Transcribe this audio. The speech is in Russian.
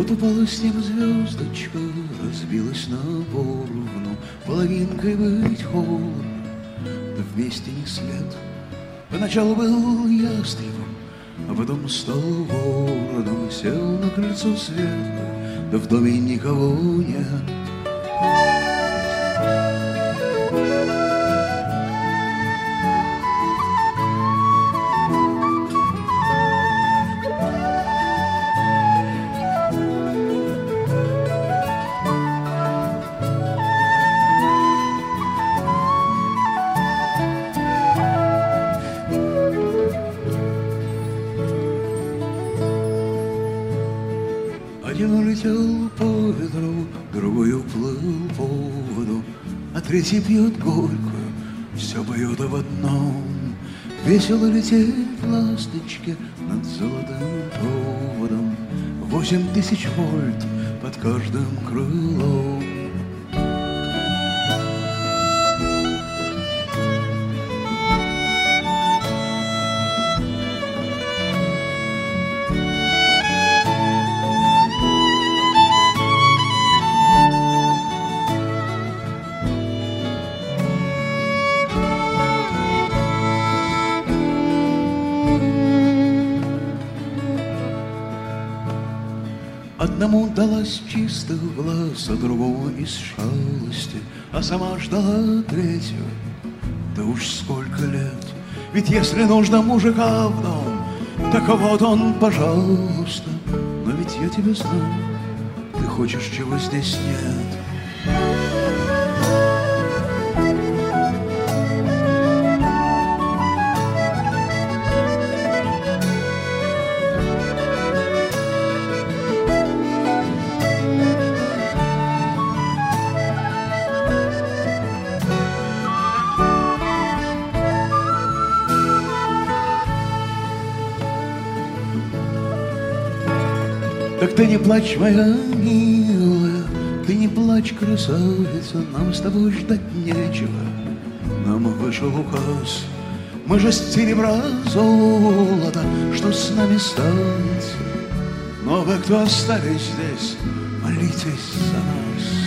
Вот упала с неба звездочка, разбилась на поровну, половинкой быть холодно, да вместе не след. Поначалу был ястребом, а потом стал вороном, сел на крыльцо светлое, да в доме никого нет. Один улетел по ветру, другой уплыл по воду, а третий пьет горькую, все поет об одном. Весело лететь ласточке над золотым проводом, 8000 вольт под каждым крылом. Одному далась чистых глаз, а другому из шалости, а сама ждала третьего. Да уж сколько лет, ведь если нужно мужика в дом, так вот он, пожалуйста. Но ведь я тебя знаю, ты хочешь, чего здесь нет. Так ты не плачь, моя милая, ты не плачь, красавица, нам с тобой ждать нечего. Нам вышел указ, мы же с серебра золота, что с нами станется. Но вы, кто остались здесь, молитесь за нас.